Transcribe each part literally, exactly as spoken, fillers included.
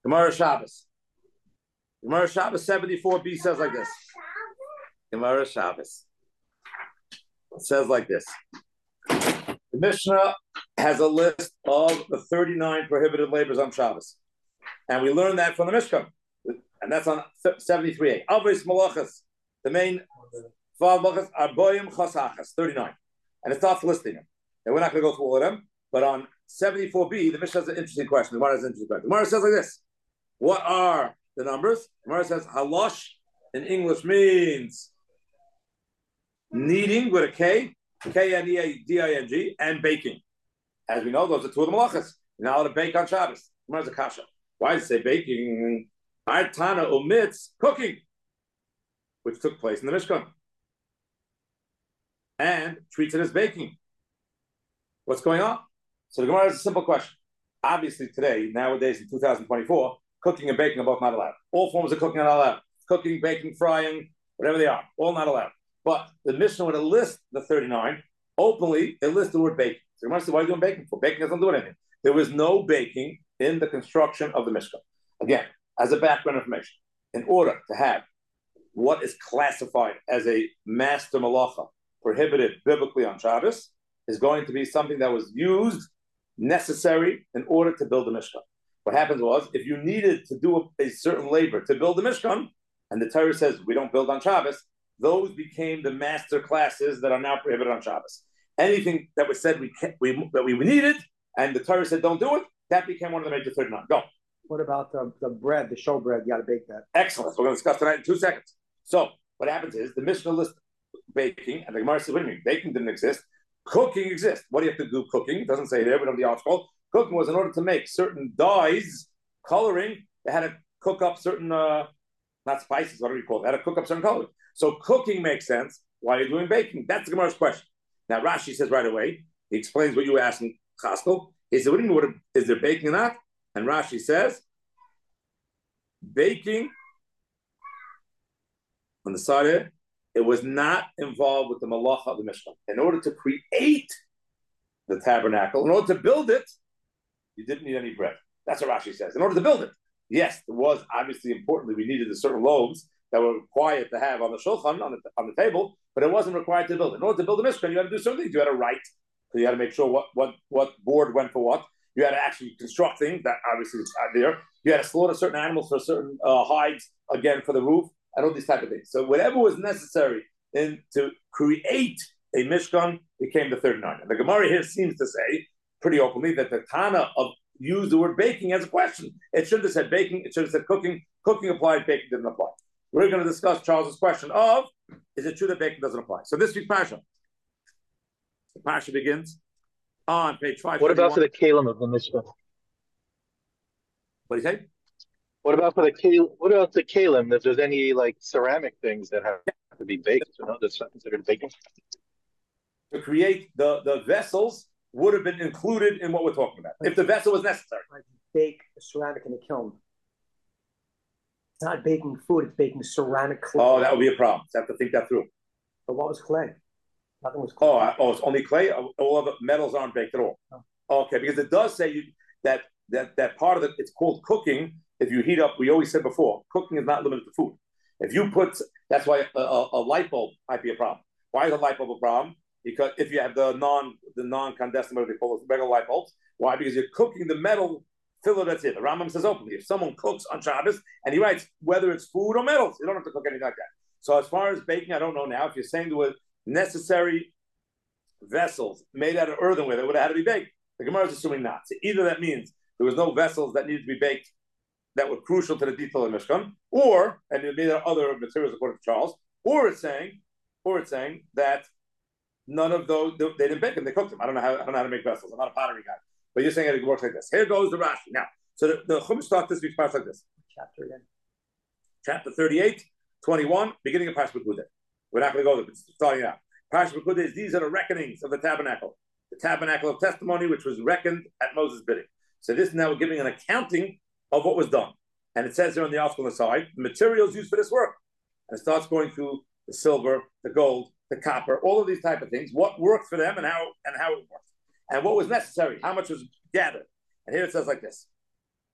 Gemara Shabbos. Gemara Shabbos seventy-four b says like this. Gemara Shabbos. It says like this. The Mishnah has a list of the thirty-nine prohibited labors on Shabbos. And we learned that from the Mishnah. And that's on seventy-three a. Avos Malachas. The main five malachas are Boyim Chasachas, thirty-nine. And it starts listing them. And we're not going to go through all of them. But on seventy-four b, the Mishnah has an interesting question. The Gemara has an interesting question. The Gemara says like this. What are the numbers? The Gemara says halosh in English means kneading with a K, K N E A D I N G, and baking. As we know, those are two of the malachas. You're not allowed to bake on Shabbos. The Gemara is a kasha. Why does it say baking? Artana omits cooking, which took place in the Mishkan, and treats it as baking. What's going on? So the Gemara has a simple question. Obviously today, nowadays in two thousand twenty-four, cooking and baking are both not allowed. All forms of cooking are not allowed. Cooking, baking, frying, whatever they are, all not allowed. But the Mishnah would list the thirty-nine, openly, they list the word baking. So the Gemara says, why are you doing baking for? Baking doesn't do anything. There was no baking in the construction of the Mishkan. Again, as a background information, in order to have what is classified as a master malacha, prohibited biblically on Shabbos, is going to be something that was used, necessary, in order to build the Mishkan. What happens was, if you needed to do a, a certain labor to build the Mishkan, and the Torah says we don't build on Shabbos, those became the master classes that are now prohibited on Shabbos. Anything that was said we, we that we needed, and the Torah said don't do it, that became one of the major thirty-nine. Go. What about the, the bread, the show bread? You got to bake that. Excellent. We're going to discuss tonight in two seconds. So what happens is the Mishnah lists baking, and the Gemara says, wait a minute, baking didn't exist. Cooking exists. What do you have to do cooking? It doesn't say there, but on the article, cooking was in order to make certain dyes, coloring, they had to cook up certain, uh, not spices, what do you call it? They had to cook up certain coloring. So cooking makes sense. Why are you doing baking? That's the Gemara's question. Now Rashi says right away, he explains what you were asking, Chaskel. He said, what do you mean, is there baking or not? And Rashi says, baking, on the side here, it was not involved with the malacha of the Mishkan. In order to create the tabernacle, in order to build it, you didn't need any bread. That's what Rashi says. In order to build it, yes, it was obviously importantly, we needed a certain loaves that were required to have on the shulchan, on the, on the table, but it wasn't required to build. In order to build a Mishkan, you had to do certain things. You had to write, so you had to make sure what, what, what board went for what. You had to actually construct things, that obviously is there. You had to slaughter certain animals for certain uh, hides, again, for the roof, and all these type of things. So whatever was necessary in, to create a Mishkan became the thirty-nine. And the Gemara here seems to say, pretty openly, that the Tana of used the word baking as a question. It should have said baking, it should have said cooking. Cooking applied, baking didn't apply. We're going to discuss Charles's question of, is it true that baking doesn't apply? So this week's Parsha. The Parsha begins on page five. What about for the kalim of the Mishkan? What do you say? What about for the kal? What about the kalim? If there's any like ceramic things that have to be baked, you know, that's not considered baking. To create the, the vessels would have been included in what we're talking about, if the vessel was necessary. Like bake ceramic in a kiln. It's not baking food, it's baking ceramic clay. Oh, that would be a problem. So I have to think that through. But what was clay? Nothing was clay. Oh, I, oh, it's only clay? All of the metals aren't baked at all. Oh. Okay, because it does say you, that, that that part of it, it's called cooking. If you heat up, we always said before, cooking is not limited to food. If you put, that's why a, a, a light bulb might be a problem. Why is a light bulb a problem? Because if you have the non the non-condensing, whatever they call it, regular light bulbs. Why? Because you're cooking the metal filler that's it. The Rambam says openly, if someone cooks on Shabbos, and he writes, whether it's food or metals, you don't have to cook anything like that. So as far as baking, I don't know now. If you're saying there were necessary vessels made out of earthenware that would have had to be baked, the Gemara is assuming not. So either that means there was no vessels that needed to be baked that were crucial to the detail of Mishkan, or, and it made out of other materials according to Charles, or it's saying, or it's saying that none of those, they, they didn't bake them, they cooked them. I don't know how, I don't know how to make vessels. I'm not a pottery guy. But you're saying it works like this. Here goes the Rashi. Now, so the, the Chumash starts this week's parsha like this. Chapter again. Chapter thirty-eight, twenty-one, beginning of Parshat Pekudei. We're not going to go there, but it's starting out. Parshat Pekudei is, these are the reckonings of the tabernacle. The tabernacle of testimony, which was reckoned at Moses' bidding. So this now we're giving an accounting of what was done. And it says here on the article on the side, the materials used for this work. And it starts going through the silver, the gold, the copper, all of these type of things, what worked for them and how and how it worked. And what was necessary, how much was gathered. And here it says like this.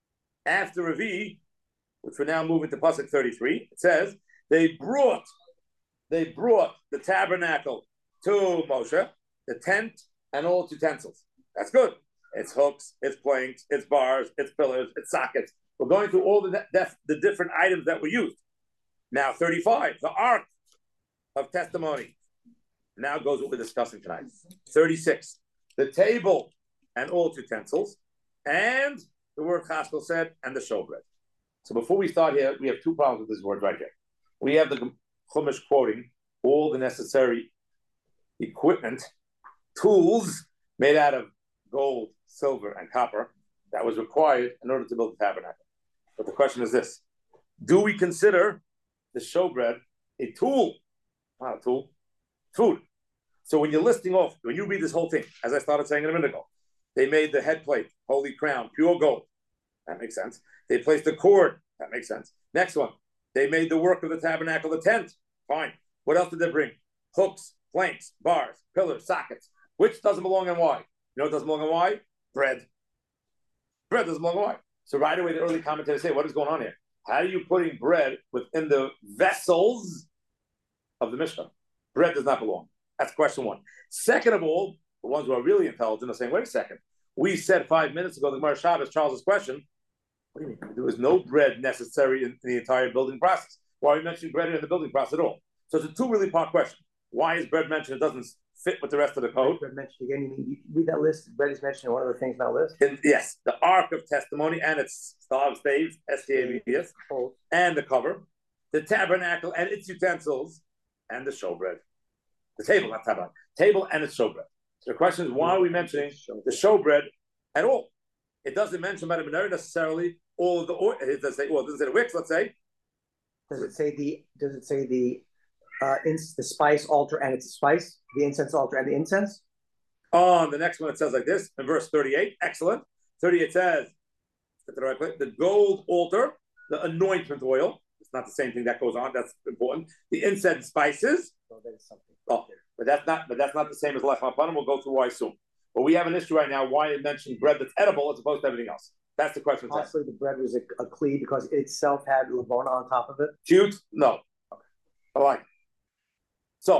after Revi, which we're now moving to Pasuk thirty-three, it says, they brought, they brought the tabernacle to Moshe, the tent, and all its utensils. That's good. It's hooks, it's planks, it's bars, it's pillars, it's sockets. We're going through all the, the different items that were used. Now, thirty-five, the Ark of Testimony. Now goes what we're discussing tonight. thirty-six, the table and all its utensils, and the word Chaskel said, and the showbread. So before we start here, we have two problems with this word right here. We have the Chumash quoting all the necessary equipment, tools made out of gold, silver, and copper that was required in order to build the tabernacle. But the question is this: do we consider the showbread a tool? Not a tool, food. So when you're listing off, when you read this whole thing, as I started saying a minute ago, they made the head plate, holy crown, pure gold. That makes sense. They placed the cord. That makes sense. Next one, they made the work of the tabernacle, the tent. Fine. What else did they bring? Hooks, planks, bars, pillars, sockets. Which doesn't belong and why? You know what doesn't belong and why? Bread. Bread doesn't belong and why. So right away, the early commentators say, what is going on here? How are you putting bread within the vessels of the Mishnah? Bread does not belong. That's question one. Second of all, the ones who are really intelligent are saying, wait a second. We said five minutes ago, the Gemara Shabbos, Charles's question, what do you mean? There was no bread necessary in, in the entire building process. Why are we mentioning bread in the building process at all? So it's a two really part question. Why is bread mentioned? It doesn't fit with the rest of the code. Bread mentioned again. You, you read that list. Bread is mentioned in one of the things in that list. And yes, the Ark of Testimony and its staves, staves, S T A V E S, and the cover, the tabernacle and its utensils, and the showbread. The table, not tabernacle. Table and its showbread. So the question is, why are we mentioning the showbread at all? It doesn't mention by the Menorah necessarily all of the oil. It does say, well, does it say the wicks? Let's say. Does it say the? Does it say the? Uh, ins, the spice altar and its spice, the incense altar and the incense. On the next one, it says like this in verse thirty-eight. Excellent. thirty-eight says, get the right place, the gold altar, the anointment oil. It's not the same thing that goes on. That's important. The incense spices. Oh, that is something. Oh, but that's not. But that's not the same as lechem hapanim. We'll go through why soon. But we have an issue right now. Why it mentioned bread that's edible as opposed to everything else? That's the question. Possibly the bread was a, a kli because it itself had lavona on top of it. Cute? No. Okay. All right. So,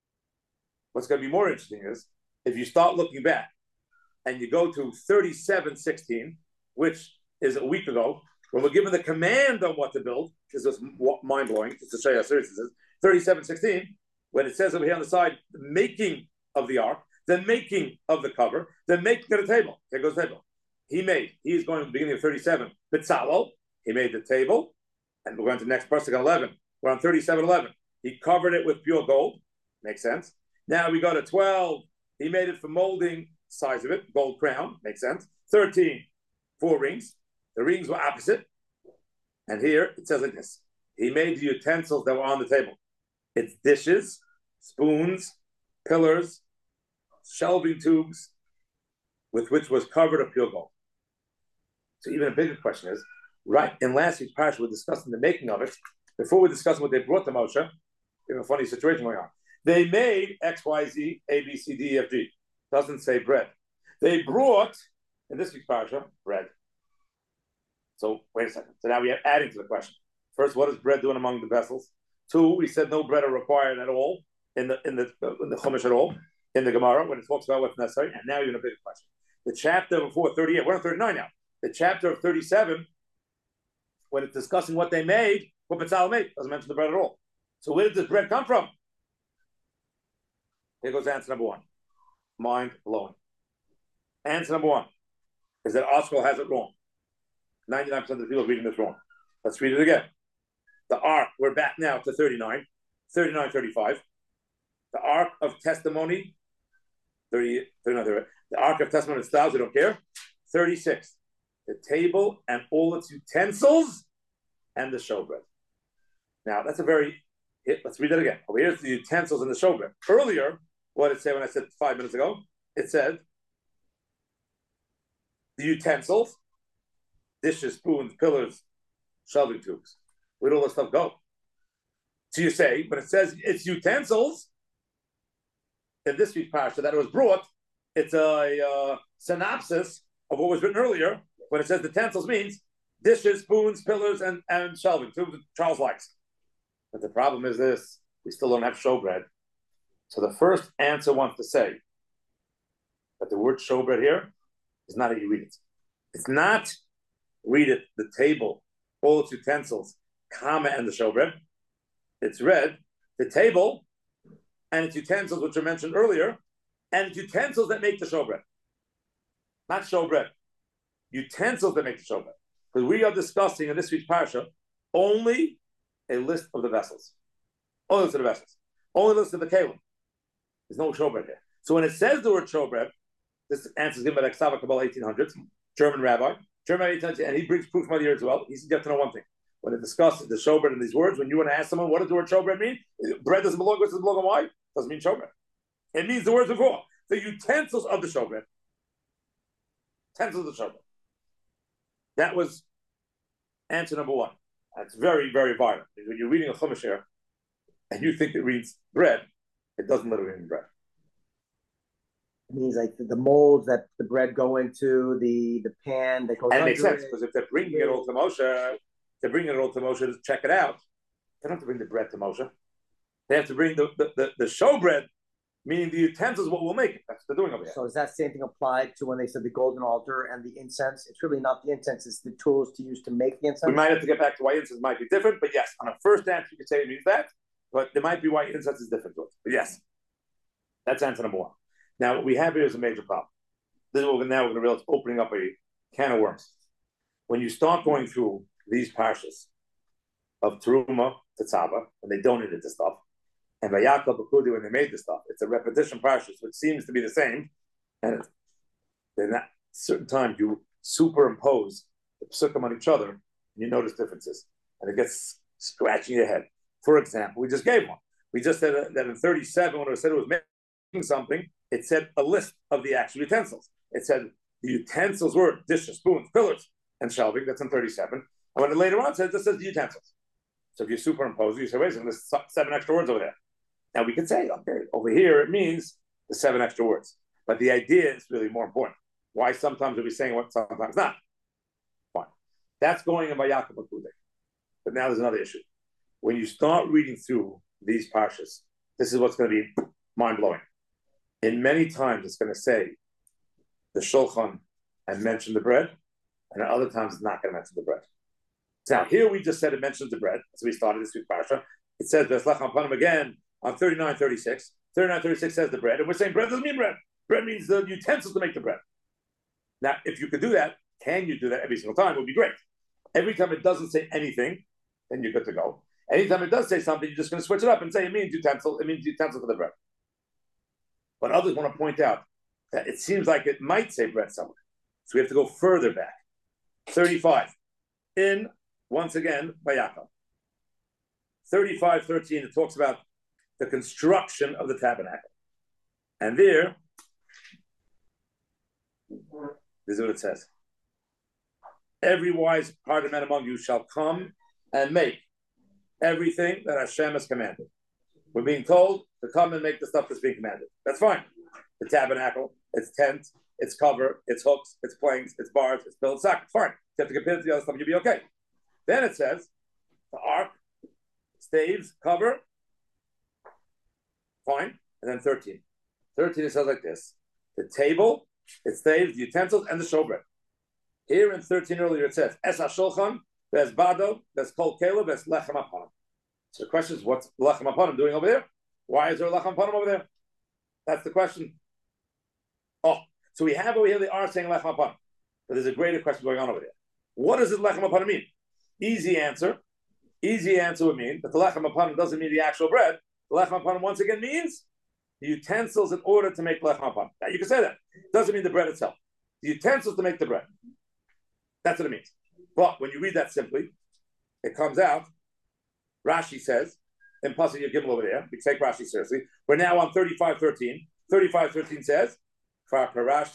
what's going to be more interesting is if you start looking back and you go to thirty-seven sixteen, which is a week ago, when we're given the command on what to build, this is mind blowing, just to show you how serious this is. thirty-seven sixteen, when it says over here on the side, the making of the ark, the making of the cover, the making of the table. There goes the table. He made, he is going to the beginning of thirty-seven, Bitzalel, he made the table, and we're going to the next person, eleven. We're on thirty-seven eleven. He covered it with pure gold. Makes sense. Now we go to twelve. He made it for molding, size of it, gold crown. Makes sense. thirteen, four rings. The rings were opposite. And here it says like this. He made the utensils that were on the table. It's dishes, spoons, pillars, shelving tubes, with which was covered of pure gold. So even a bigger question is, right in last week's parasha, we're discussing the making of it. Before we discuss what they brought to Moshe, we have a funny situation going on. They made X, Y, Z, A, B, C, D, E, F, G. Doesn't say bread. They brought, in this week's parasha, bread. So wait a second. So now we have adding to the question. First, what is bread doing among the vessels? Two, we said no bread are required at all in the in the in the Chumash at all in the Gemara when it talks about what's necessary. And now you're in a bigger question. The chapter before thirty-eight, we're on thirty-nine now. The chapter of thirty-seven, when it's discussing what they made, what Betzalel made, doesn't mention the bread at all. So where did this bread come from? Here goes answer number one. Mind blowing. Answer number one is that Oscar has it wrong. ninety-nine percent of the people reading this wrong. Let's read it again. The Ark, we're back now to thirty-nine, thirty-nine, thirty-five. The Ark of Testimony, thirty, thirty-nine, thirty, the Ark of Testimony, it's thousand, don't care. thirty-six. The table and all its utensils and the showbread. Now, that's a very, let's read that again. Over here's the utensils and the showbread. Earlier, what did it say when I said five minutes ago? It said the utensils, dishes, spoons, pillars, shelving tubes. Where'd all that stuff go? So you say, but it says it's utensils in this week's parasha that it was brought. It's a uh, synopsis of what was written earlier when it says the utensils means dishes, spoons, pillars, and, and shelving. Two that Charles likes. But the problem is this: we still don't have showbread. So the first answer wants to say that the word showbread here is not how you read it. It's not read it, the table, all its utensils, comma, and the showbread. It's read the table and its utensils, which are mentioned earlier, and its utensils that make the showbread. Not showbread. Utensils that make the showbread. Because we are discussing in this week's parsha only a list of the vessels. Only a list of the vessels. Only a list of the kelim. There's no showbread here. So when it says the word showbread, this answer is given by the Ksava Kabbalah eighteen hundreds, German rabbi, German eighteen hundreds, and he brings proof from here as well. He's got to know one thing. When it discusses the showbread in these words, when you want to ask someone, what does the word showbread mean? Bread doesn't belong, what does it belong, and why? It doesn't mean showbread. It means the words before. The utensils of the showbread. Utensils of the showbread. That was answer number one. That's very, very vital. When you're reading a chumash here, and you think it reads bread, it doesn't literally mean bread. It means like the, the molds that the bread go into, the the pan that goes and under it makes sense, it. because if they're bringing it all to Moshe, they're bringing it all to Moshe to check it out. They don't have to bring the bread to Moshe. They have to bring the, the, the, the showbread, meaning the utensils, what will make it. That's what they're doing over here. So is that same thing applied to when they said the golden altar and the incense? It's really not the incense, it's the tools to use to make the incense? We might have to get back to why incense might be different, but yes, on a first answer, you could say it means that, but there might be why incense is different to it. But yes, that's answer number one. Now, what we have here is a major problem. This is what we're now going to realize, opening up a can of worms. When you start going through these parshas of Teruma to Tzava, and they donated the stuff, and Vayakal Bakudi when they made the stuff, it's a repetition parshas, which seems to be the same, and then at certain times you superimpose the psukim on each other, and you notice differences, and it gets scratching your head. For example, we just gave one. We just said that in thirty-seven, when it said it was making something, it said a list of the actual utensils. It said the utensils were dishes, spoons, pillars, and shelving. That's in thirty-seven. And when it later on says, this says the utensils. So if you superimpose, you say, wait a second, there's seven extra words over there. Now we could say, okay, over here it means the seven extra words. But the idea is really more important. Why sometimes are we saying what, sometimes not? Fine. That's going in by Yaakov Akude. But now there's another issue. When you start reading through these parshas, this is what's going to be mind-blowing. In many times, it's going to say the shulchan and mention the bread, and at other times, it's not going to mention the bread. Now, here we just said it mentions the bread, so we started this week's parsha. It says V'eslachem panim again on thirty-nine thirty-six. thirty-nine thirty-six says the bread, and we're saying bread doesn't mean bread. Bread means the utensils to make the bread. Now, if you could do that, can you do that every single time? It would be great. Every time it doesn't say anything, then you're good to go. Anytime it does say something, you're just going to switch it up and say it means utensil, it means utensil for the bread. But others want to point out that it seems like it might say bread somewhere. So we have to go further back. thirty-five. In, once again, Vayakal. thirty-five thirteen, it talks about the construction of the tabernacle. And there, this is what it says. Every wise hearted man among you shall come and make everything that Hashem has commanded. We're being told to come and make the stuff that's being commanded. That's fine. The tabernacle, its tent, its cover, its hooks, its planks, its bars, its pillars, sockets. Fine. You have to compare it to the other stuff, you'll be okay. Then it says the ark, staves, cover. Fine. And then thirteen. thirteen, it says like this. The table, its staves, the utensils, and the showbread. Here in thirteen earlier, it says, Es ha-shulchan, there's bado, there's kol kela, there's lechem apanim. So the question is, what's lechem apanim doing over there? Why is there a lechem apanim over there? That's the question. Oh, so we have over here, they are saying lechem apanim. But there's a greater question going on over there. What does this lechem apanim mean? Easy answer. Easy answer would mean that the lechem apanim doesn't mean the actual bread. The lechem apanim once again means the utensils in order to make lechem apanim. Now you can say that. It doesn't mean the bread itself. The utensils to make the bread. That's what it means. But when you read that simply, it comes out. Rashi says, in Pasuk Yagimel over there, we take Rashi seriously. We're now on thirty-five thirteen. thirty-five thirteen says, so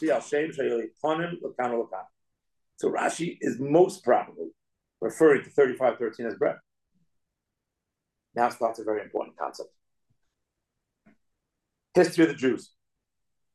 Rashi is most probably referring to thirty-five thirteen as bread. Now starts a very important concept. History of the Jews.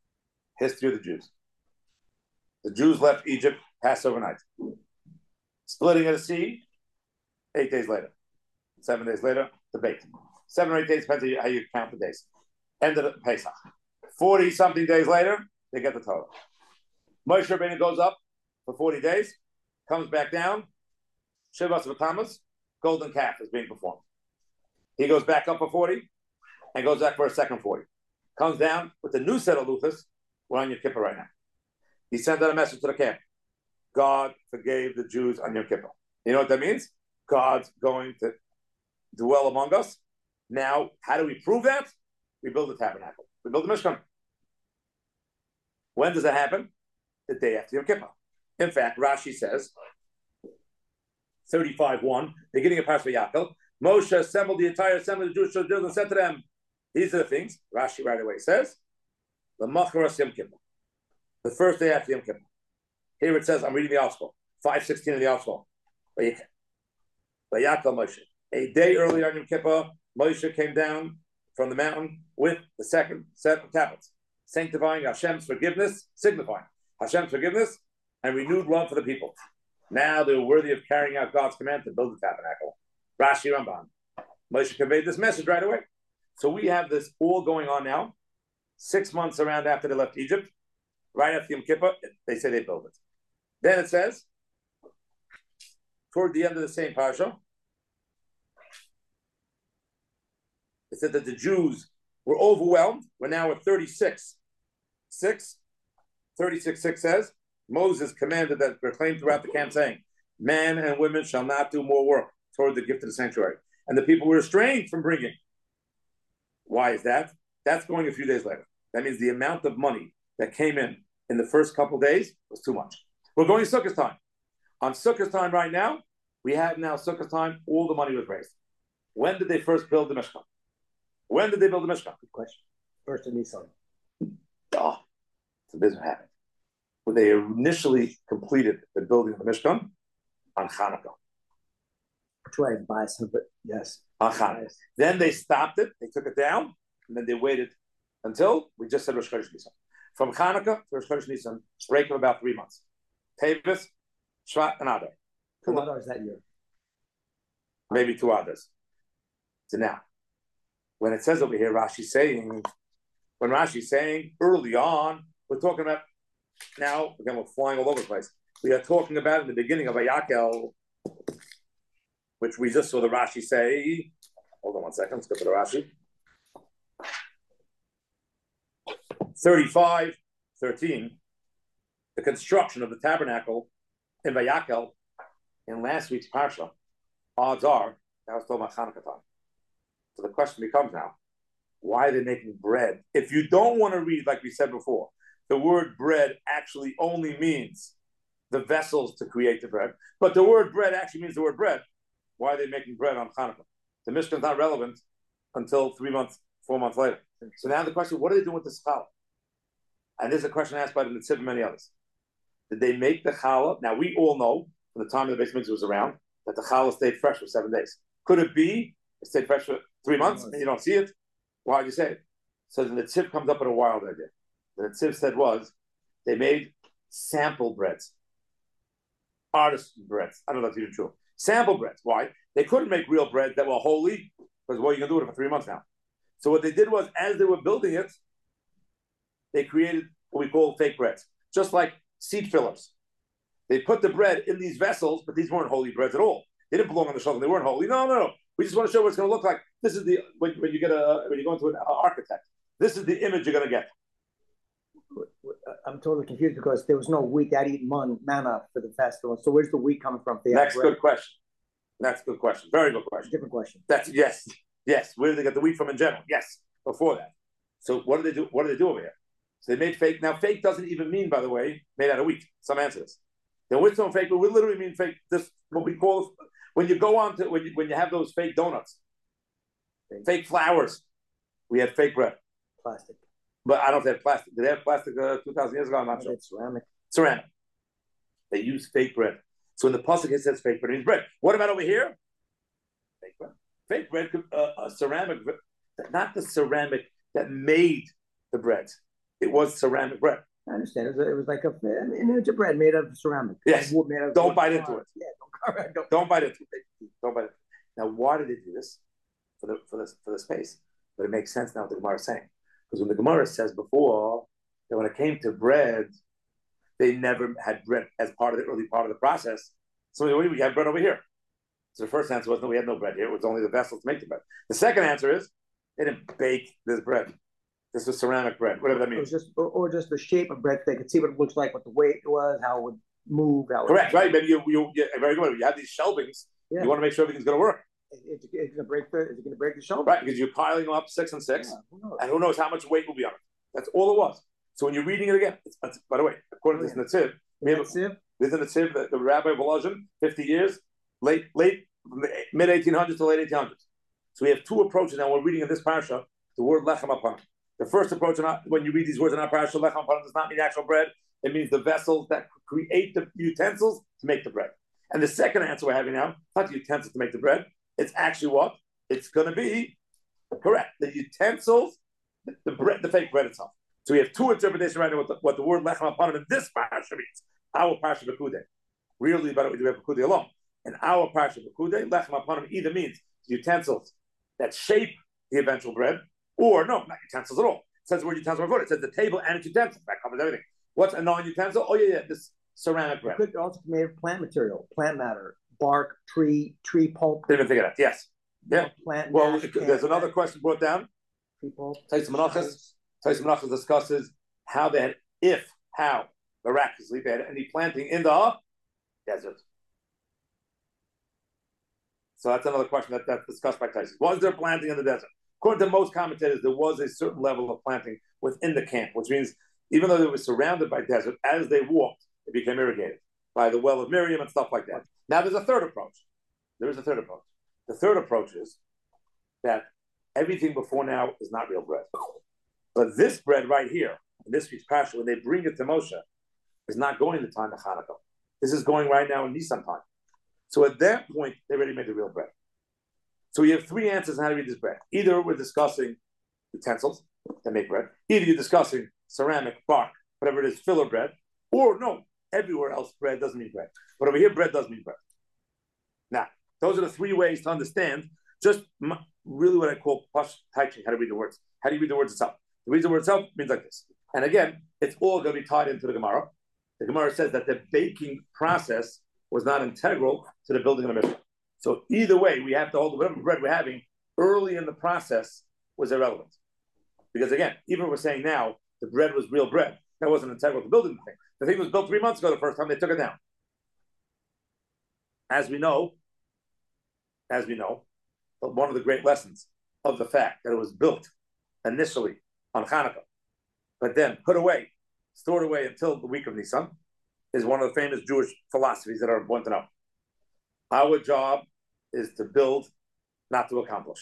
History of the Jews. The Jews left Egypt Passover night. Splitting of the sea, eight days later. Seven days later, the bait. Seven or eight days, depends how you count the days. End of the Pesach. forty-something days later, they get the Torah. Moshe Rabbeinu goes up for forty days, comes back down. Shivas V'Tamas, golden calf is being performed. He goes back up for forty and goes back for a second forty. Comes down with the new set of luchas. We're on Yom Kippur right now. He sent out a message to the camp. God forgave the Jews on Yom Kippur. You know what that means? God's going to dwell among us. Now, how do we prove that? We build the tabernacle. We build the Mishkan. When does that happen? The day after Yom Kippur. In fact, Rashi says, thirty-five one, beginning of Parashat Yaakov, Moshe assembled the entire assembly of the Jewish children and said to them, these are the things. Rashi right away says, the Macharas Yom Kippur, the first day after Yom Kippur. Here it says, I'm reading the Altshuler, five sixteen of the Altshuler. Vayakal Moshe. A day earlier on Yom Kippur, Moshe came down from the mountain with the second set of tablets, sanctifying Hashem's forgiveness, signifying Hashem's forgiveness and renewed love for the people. Now they were worthy of carrying out God's command to build the tabernacle. Rashi Ramban. Moshe conveyed this message right away. So we have this all going on now, six months around after they left Egypt, right after Yom Kippur, they say they built it. Then it says, toward the end of the same parasha, it said that the Jews were overwhelmed. We're now at thirty-six. six, thirty-six six says, Moses commanded that proclaimed throughout the camp saying, man and women shall not do more work toward the gift of the sanctuary. And the people were restrained from bringing. Why is that? That's going a few days later. That means the amount of money that came in in the first couple of days was too much. We're going to Sukkot time. On Sukkot time right now, we have now Sukkot time, all the money was raised. When did they first build the Mishkan? When did they build the Mishkan? Good question. First of Nisan. Oh, so this happened. When they initially completed the building of the Mishkan on Hanukkah. Try to buy some, but yes. On Hanukkah. Yes. Then they stopped it, they took it down, and then they waited until, we just said Rosh Chodesh Nisan. From Hanukkah to Rosh Chodesh Nisan, break of about three months. Tevis, Shvat, and Adar. Two others that year. Maybe two others. So now, when it says over here, Rashi's saying, when Rashi's saying early on, we're talking about, now, again, we're flying all over the place. We are talking about in the beginning of Vayakel, which we just saw the Rashi say. Hold on one second, let's go to the Rashi. thirty-five thirteen, the construction of the tabernacle in Vayakel in last week's Parsha, odds are, that was talking about Hanukkah time. So the question becomes now, why are they making bread? If you don't want to read, like we said before, the word bread actually only means the vessels to create the bread, but the word bread actually means the word bread. Why are they making bread on Hanukkah? The Mishnah is not relevant until three months, four months later. So now the question, what are they doing with the challah? And this is a question asked by the Netziv and many others. Did they make the challah? Now we all know, from the time of the Beis Mikdash was around, that the challah stayed fresh for seven days. Could it be it stayed fresh for three months and you don't see it? Why did you say it? So the Netziv comes up with a wild idea. The Netziv said was, they made sample breads. Artisan breads. I don't know if that's even true. Sample breads. Why? They couldn't make real bread that were holy, because what are you going to do with it for three months now? So what they did was, as they were building it, they created what we call fake breads, just like seed fillers. They put the bread in these vessels, but these weren't holy breads at all. They didn't belong on the shelf. They weren't holy. No, no, no. We just want to show what it's going to look like. This is the when, when you get a when you go into an architect. This is the image you're going to get. I'm totally confused because there was no wheat. They had eaten man, manna for the festival. So where's the wheat coming from? Next good question. Next good question. Very good question. Different question. That's yes, yes. Where do they get the wheat from in general? Yes. Before that. So what do they do? What do they do over here? So they made fake. Now fake doesn't even mean, by the way, made out of wheat. Some answers. Then we're talking fake, but we literally mean fake. This what we call when you go on to when you when you have those fake donuts, fake, fake flowers. We had fake bread. Plastic. But I don't know if they have plastic. Did they have plastic uh, two thousand years ago? I'm not sure. It's ceramic. Ceramic. They use fake bread. So in the pasuk it says fake bread, it means bread. What about over here? Fake bread. Fake bread, uh, a ceramic, not the ceramic that made the bread. It was ceramic bread. I understand. It was, it was like a an miniature bread made of ceramic. Yes. Made of don't bite into it. Yeah, don't, don't, don't bite into it. Don't bite it. Now, why did they do this? For the for this for the space. But it makes sense now what the Gemara is saying. Because when the Gemara says before that when it came to bread, they never had bread as part of the early part of the process. So we have bread over here. So the first answer was no, we had no bread here. It was only the vessel to make the bread. The second answer is they didn't bake this bread. This was ceramic bread, whatever that means. Or just, or, or just the shape of bread. They could see what it looks like, what the weight was, how it would move. How Correct, it would, right? Maybe you, you, you very good. You have these shelvings. Yeah. You want to make sure everything's going to work. Is it, it going to break the? Is it going to break the shelving? Right, because you're piling them up six and six, yeah, who and who knows how much weight will be on it. That's all it was. So when you're reading it again, it's, it's, by the way, according oh, to this yeah. Netziv, we have a, there's a Netziv, the, the Rabbi of Volozhin, fifty years, late, late, mid eighteen hundreds to late eighteen hundreds. So we have two approaches now. We're reading in this parasha the word lechem upon. The first approach, when you read these words in our parasha, lechem upon does not mean actual bread. It means the vessels that create the utensils to make the bread. And the second answer we're having now, not the utensils to make the bread. It's actually what? It's going to be correct. The utensils, the, the bread, the fake bread itself. So we have two interpretations right now what the, what the word lechem upon in this parasha means. Our parasha b'kudei. Really, about it, we do have b'kudei alone. In our parasha b'kudei, lechem upon either means utensils that shape the eventual bread, or no, not utensils at all. It says the word utensils before. It says the table and its utensils. That covers everything. What's a non-utensil? Oh yeah, yeah, this ceramic bread. It could also be made of plant material, plant matter, bark, tree, tree pulp. Didn't even think of that. Yes. Yeah. Plant well, mash, there's another question brought down. Tree pulp. Taisus Menachos. Taisus Menachos discusses how they had, if, how, miraculously, they had any planting in the desert. So that's another question that, that's discussed by Taisus. Was there planting in the desert? According to most commentators, there was a certain level of planting within the camp, which means even though they were surrounded by desert, as they walked, it became irrigated by the well of Miriam and stuff like that. Now there's a third approach. There is a third approach. The third approach is that everything before now is not real bread. But this bread right here, in this week's parasha, when they bring it to Moshe, is not going the time of Hanukkah. This is going right now in Nisan time. So at that point, they already made the real bread. So we have three answers on how to read this bread. Either we're discussing utensils that make bread, either you're discussing ceramic, bark, whatever it is, filler bread, or no, everywhere else bread doesn't mean bread. But over here, bread does mean bread. Now, those are the three ways to understand just really what I call push taiching, how to read the words. How do you read the words itself? To read the word itself means like this. And again, it's all going to be tied into the Gemara. The Gemara says that the baking process was not integral to the building of the Mishkan. So either way, we have to hold whatever bread we're having early in the process was irrelevant. Because again, even if we're saying now the bread was real bread, that wasn't integral to building the thing. The thing was built three months ago the first time they took it down. As we know, as we know, one of the great lessons of the fact that it was built initially on Hanukkah, but then put away, stored away until the week of Nisan, is one of the famous Jewish philosophies that are important to know. Our job is to build, not to accomplish.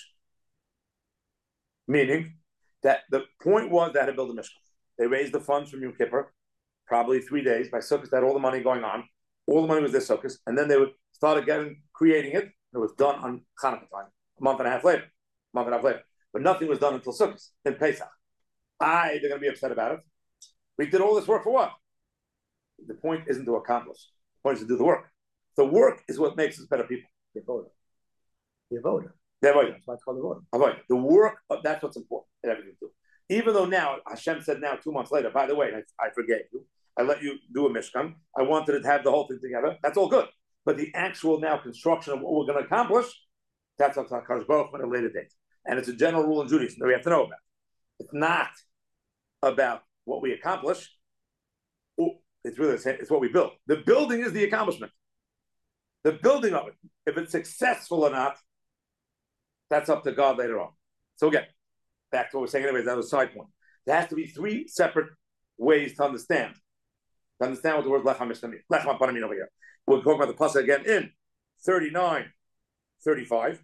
Meaning that the point was that to build a Mishkan. They raised the funds from Yom Kippur, probably three days by Sukkot. They had all the money going on. All the money was their Sukkot, and then they would start again creating it. It was done on Hanukkah time, a month and a half later, a month and a half later. But nothing was done until Sukkot in Pesach. I, they're going to be upset about it. We did all this work for what? The point isn't to accomplish. The point is to do the work. The work is what makes us better people. Yevoda. Yevoda. Yevoda. That's why it's called Yevoda. Avoid. The work, that's what's important in everything to do. Even though now, Hashem said now, two months later, by the way, I, I forgave you. I let you do a Mishkan. I wanted to have the whole thing together. That's all good. But the actual now construction of what we're going to accomplish, that's up to HaKadosh Baruch Hu at a later date. And it's a general rule in Judaism that we have to know about. It's not about what we accomplish. It's really it's what we build. The building is the accomplishment. The building of it, if it's successful or not, that's up to God later on. So again, back to what we're saying anyways, that was a side point. There has to be three separate ways to understand. To understand what the word lechem mishnah means. Lechem upon over here. We'll talk about the pasuk again in thirty-nine, thirty-five,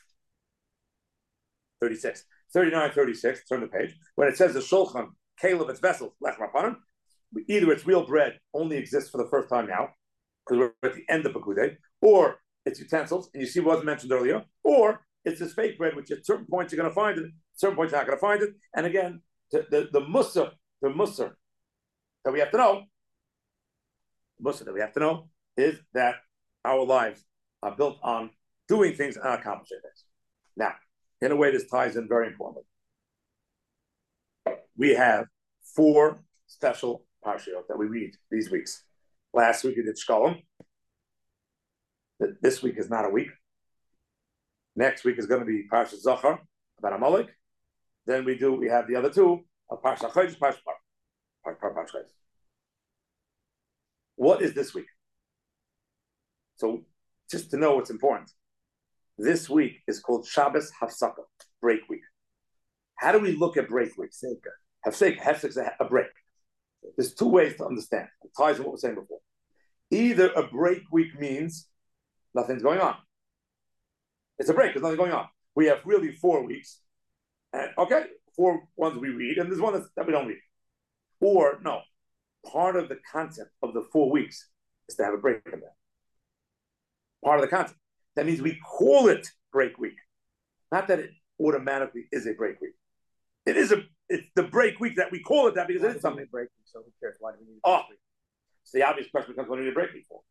thirty-six. thirty-nine, thirty-six, turn the page. When it says the shulchan, Caleb, its vessels, lechem upon either it's real bread, only exists for the first time now, because we're at the end of Pekudei, or it's utensils, and you see what was mentioned earlier, or it's this fake bread, which at certain points you're going to find it, at certain points you're not going to find it. And again, the, the, the Musar, the Musar that we have to know, Musa that we have to know, is that our lives are built on doing things and accomplishing things. Now, in a way, this ties in very importantly. We have four special parashiyot that we read these weeks. Last week we did Shkolem. This week is not a week. Next week is going to be Parashat Zachar about Amalek. Then we do we have the other two of Parashat Chodesh, Parashat Par, Par, Par, What is this week? So just to know what's important, this week is called Shabbos Hafsaka, break week. How do we look at break week? Hafsaka, Hafsaka is a break. There's two ways to understand. It ties to what we were saying before. Either a break week means nothing's going on. It's a break, there's nothing going on. We have really four weeks. And okay, four ones we read, and there's one that we don't read. Or no, part of the concept of the four weeks is to have a break in there. Part of the concept. That means we call it break week. Not that it automatically is a break week. It is a it's the break week that we call it that because it is something. Break week, so who cares? Why do we need a break oh, week? So the obvious question becomes, what do we need a break week for?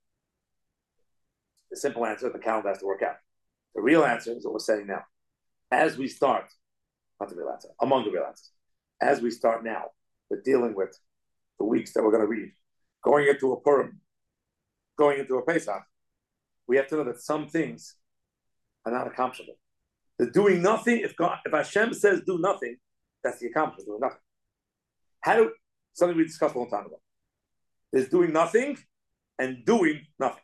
The simple answer, the calendar has to work out. The real answer is what we're saying now. As we start, not the real answer, among the real answers, as we start now with dealing with the weeks that we're going to read, going into a Purim, going into a Pesach, we have to know that some things are not accomplishable. The doing nothing, if God, if Hashem says do nothing, that's the accomplishment, doing nothing. How do, something we discussed a long time ago. There's doing nothing and doing nothing.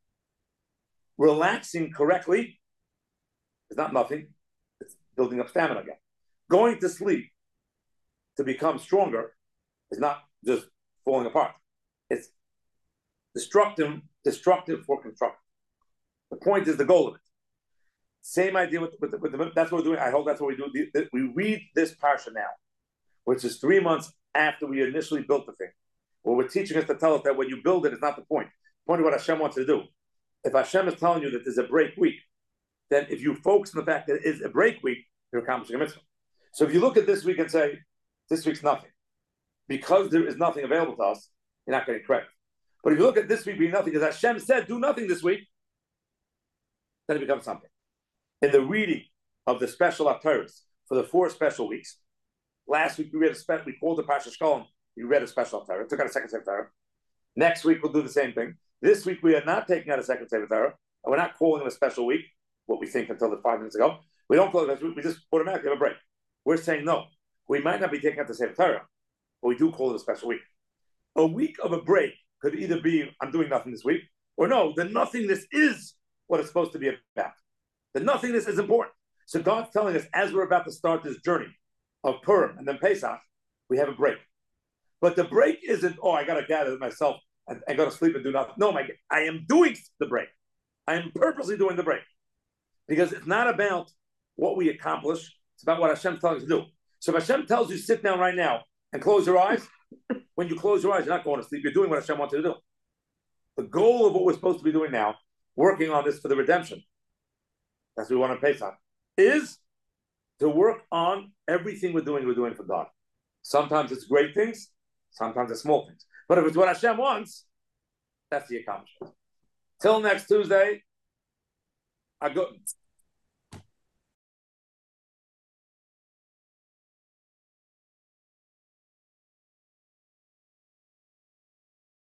Relaxing correctly is not nothing, it's building up stamina again. Going to sleep to become stronger is not just falling apart. It's destructive, destructive for constructive. The point is the goal of it. Same idea with, with, with the, that's what we're doing. I hope that's what we do. The, the, we read this parsha now, which is three months after we initially built the thing. Well, we're teaching us to tell us that when you build it, it's not the point. The point of what Hashem wants to do. If Hashem is telling you that there's a break week, then if you focus on the fact that it is a break week, you're accomplishing a mitzvah. So if you look at this week and say, this week's nothing, because there is nothing available to us, you're not getting credit. But if you look at this week being nothing, because Hashem said, do nothing this week, then it becomes something. In the reading of the special Haftarahs for the four special weeks, last week we read a special, we called the Parsha Shkolem, we read a special Haftarah, took out a second Haftarah. Next week we'll do the same thing. This week we are not taking out a second Haftarah, and we're not calling it a special week, what we think until the five minutes ago. We don't call it a special week, we just automatically have a break. We're saying no. We might not be taking out the same Haftarah, but we do call it a special week. A week of a break could either be, I'm doing nothing this week, or no, the nothingness is what it's supposed to be about. The nothingness is important. So God's telling us, as we're about to start this journey of Purim and then Pesach, we have a break. But the break isn't, oh, I got to gather myself and, and go to sleep and do nothing. No, my, I am doing the break. I am purposely doing the break. Because it's not about what we accomplish. It's about what Hashem tells us to do. So if Hashem tells you, sit down right now and close your eyes, when you close your eyes, you're not going to sleep. You're doing what Hashem wants you to do. The goal of what we're supposed to be doing now, working on this for the redemption, that's what we want to Pesach, is to work on everything we're doing, we're doing for God. Sometimes it's great things, sometimes it's small things. But if it's what Hashem wants, that's the accomplishment. Till next Tuesday, I go.